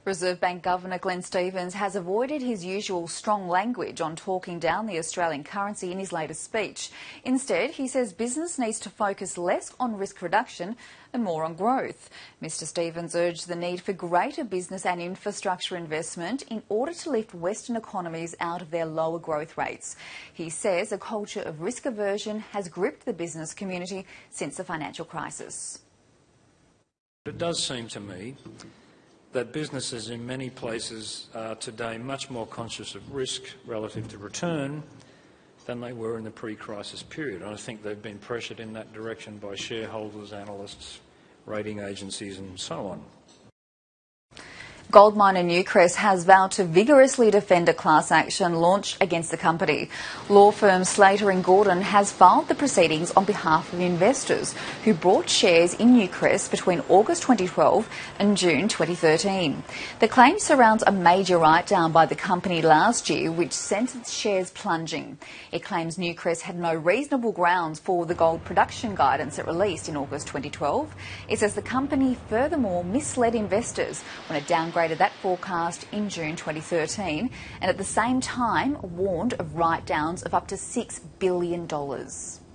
Reserve Bank Governor Glenn Stevens has avoided his usual strong language on talking down the Australian currency in his latest speech. Instead, he says business needs to focus less on risk reduction and more on growth. Mr Stevens urged the need for greater business and infrastructure investment in order to lift Western economies out of their lower growth rates. He says a culture of risk aversion has gripped the business community since the financial crisis. It does seem to me that businesses in many places are today much more conscious of risk relative to return than they were in the pre-crisis period. And I think they've been pressured in that direction by shareholders, analysts, rating agencies and so on. Gold miner Newcrest has vowed to vigorously defend a class action launched against the company. Law firm Slater and Gordon has filed the proceedings on behalf of investors who bought shares in Newcrest between August 2012 and June 2013. The claim surrounds a major write-down by the company last year which sent its shares plunging. It claims Newcrest had no reasonable grounds for the gold production guidance it released in August 2012. It says the company furthermore misled investors when it downgraded that forecast in June 2013 and at the same time warned of write-downs of up to $6 billion.